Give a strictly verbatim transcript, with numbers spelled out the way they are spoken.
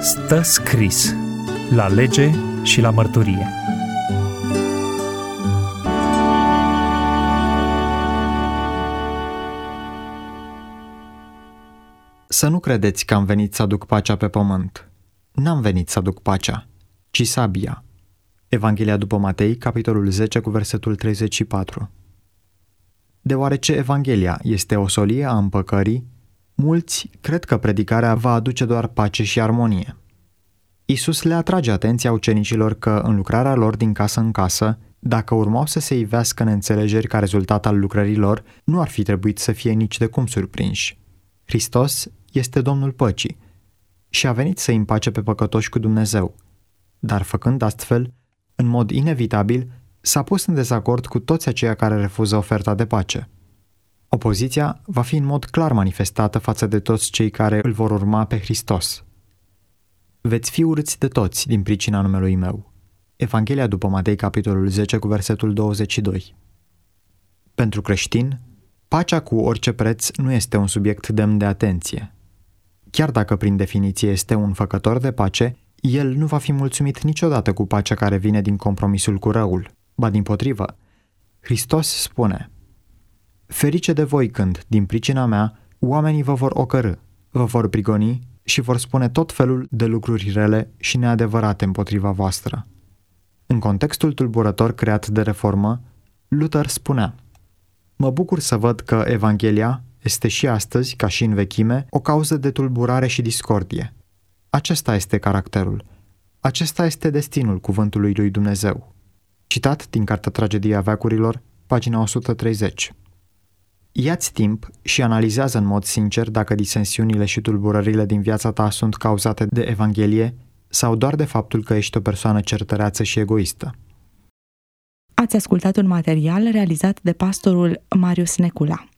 Stă scris la lege și la mărturie. Să nu credeți că am venit să aduc pacea pe pământ. N-am venit să aduc pacea, ci sabia. Evanghelia după Matei, capitolul zece, cu versetul treizeci și patru. Deoarece Evanghelia este o solie a împăcării, mulți cred că predicarea va aduce doar pace și armonie. Iisus le atrage atenția ucenicilor că în lucrarea lor din casă în casă, dacă urmau să se ivească neînțelegeri ca rezultat al lucrării lor, nu ar fi trebuit să fie nici de cum surprinși. Hristos este Domnul păcii și a venit să îi împace pe păcătoși cu Dumnezeu, dar făcând astfel, în mod inevitabil, s-a pus în dezacord cu toți aceia care refuză oferta de pace. Opoziția va fi în mod clar manifestată față de toți cei care îl vor urma pe Hristos. Veți fi urâți de toți din pricina numelui meu. Evanghelia după Matei, capitolul zece, cu versetul douăzeci și doi. Pentru creștin, pacea cu orice preț nu este un subiect demn de atenție. Chiar dacă prin definiție este un făcător de pace, el nu va fi mulțumit niciodată cu pacea care vine din compromisul cu răul. Ba dimpotrivă, Hristos spune: ferice de voi când, din pricina mea, oamenii vă vor ocărî, vă vor prigoni și vor spune tot felul de lucruri rele și neadevărate împotriva voastră. În contextul tulburător creat de reformă, Luther spunea: mă bucur să văd că Evanghelia este și astăzi, ca și în vechime, o cauză de tulburare și discordie. Acesta este caracterul. Acesta este destinul cuvântului lui Dumnezeu. Citat din Cartea Tragedia veacurilor, pagina o sută treizeci. Ia-ți timp și analizează în mod sincer dacă disensiunile și tulburările din viața ta sunt cauzate de Evanghelie sau doar de faptul că ești o persoană certăreață și egoistă. Ați ascultat un material realizat de pastorul Marius Necula.